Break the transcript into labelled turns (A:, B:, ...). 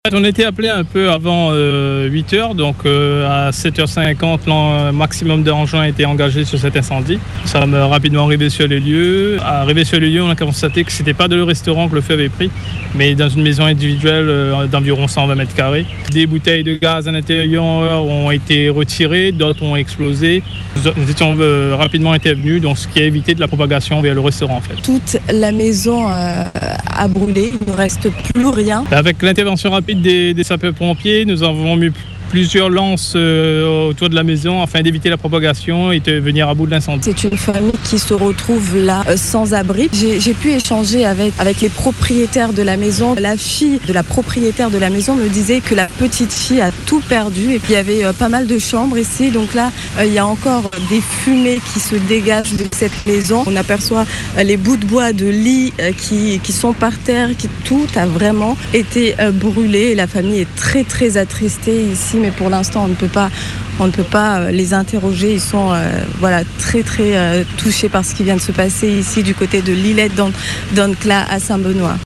A: On était appelé un peu avant 8h, donc à 7h50, le maximum d'engins a été engagé sur cet incendie. Ça a rapidement arrivé sur les lieux. Arrivé sur les lieux, on a constaté que ce n'était pas dans le restaurant que le feu avait pris, mais dans une maison individuelle d'environ 120 mètres carrés. Des bouteilles de gaz à l'intérieur ont été retirées, d'autres ont explosé. Nous étions rapidement intervenus, donc ce qui a évité de la propagation vers le restaurant en fait.
B: Toute la maison a brûlé, il ne reste plus rien.
A: Avec l'intervention rapide des sapeurs-pompiers, nous avons mis plusieurs lances autour de la maison afin d'éviter la propagation et de venir à bout de l'incendie.
B: C'est une famille qui se retrouve là sans abri. J'ai pu échanger avec les propriétaires de la maison. La fille de la propriétaire de la maison me disait que la petite fille a tout perdu et puis il y avait pas mal de chambres ici. Donc là, il y a encore des fumées qui se dégagent de cette maison. On aperçoit les bouts de bois de lit qui sont par terre, tout a vraiment été brûlé. Et la famille est très très attristée ici. Mais pour l'instant, on ne peut pas les interroger. Ils sont très très touchés par ce qui vient de se passer ici du côté de l'Illette dans Ncla à Saint-Benoît.